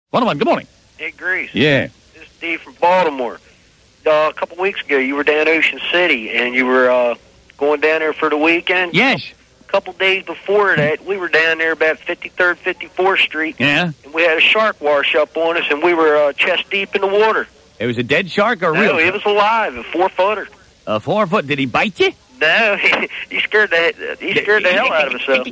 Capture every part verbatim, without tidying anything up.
one oh one, good morning. Hey, Grease. Yeah. This is Steve from Baltimore. Uh, a couple weeks ago, you were down Ocean City, and you were uh, going down there for the weekend. Yes. A couple days before that, we were down there about fifty-third, fifty-fourth Street. Yeah. And we had a shark wash up on us, and we were uh, chest deep in the water. It was a dead shark or real? No, it was alive, a four-footer. A four foot. Did he bite you? No, he, he scared the he scared the hell out of himself.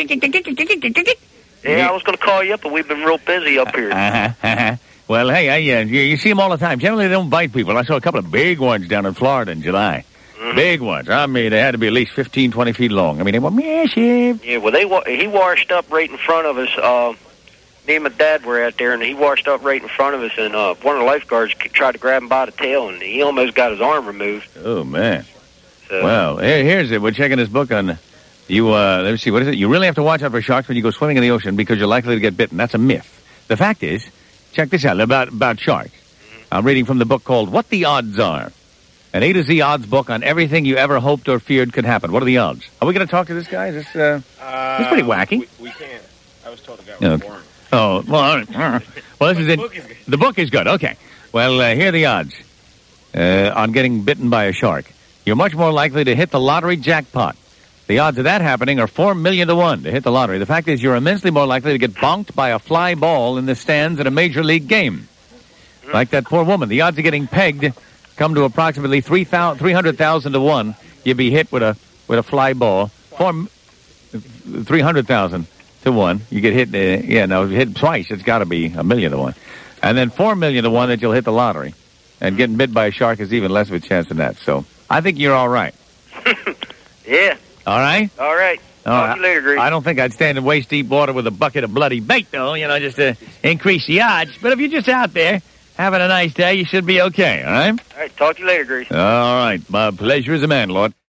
Yeah, I was going to call you up, but we've been real busy up here. Uh-huh, uh-huh. Well, hey, I, uh, you, you see them all the time. Generally, they don't bite people. I saw a couple of big ones down in Florida in July. Mm-hmm. Big ones. I mean, they had to be at least fifteen, twenty feet long. I mean, they were massive. Yeah, well, they wa- he washed up right in front of us. Uh, me and my dad were out there, and he washed up right in front of us, and uh, one of the lifeguards tried to grab him by the tail, and he almost got his arm removed. Oh, man. So, well, here, here's it. We're checking this book on... You, uh, let's see, what is it? You really have to watch out for sharks when you go swimming in the ocean because you're likely to get bitten. That's a myth. The fact is, check this out about, about sharks. Mm-hmm. I'm reading from the book called What the Odds Are. An A to Z odds book on everything you ever hoped or feared could happen. What are the odds? Are we going to talk to this guy? Is this, uh, uh, this is pretty wacky. We, we can't. I was told the guy was okay. boring. Oh, well, all right. Well, this is it. The book is good. The book is good. Okay. Well, uh, here are the odds uh, on getting bitten by a shark. You're much more likely to hit the lottery jackpot. The odds of that happening are four million to one to hit the lottery. The fact is you're immensely more likely to get bonked by a fly ball in the stands at a major league game. Like that poor woman. The odds of getting pegged come to approximately three hundred thousand to one. You'd be hit with a with a fly ball. Four, three hundred thousand to one. You get hit, uh, yeah, no, hit twice. It's got to be a million to one. And then four million to one that you'll hit the lottery. And getting bit by a shark is even less of a chance than that. So I think you're all right. yeah. All right? All right. All Talk right. to you later, Grease. I don't think I'd stand in waist-deep water with a bucket of bloody bait, though, you know, just to increase the odds. But if you're just out there having a nice day, you should be okay, all right? All right. Talk to you later, Grease. All right. My pleasure as a man, Lord.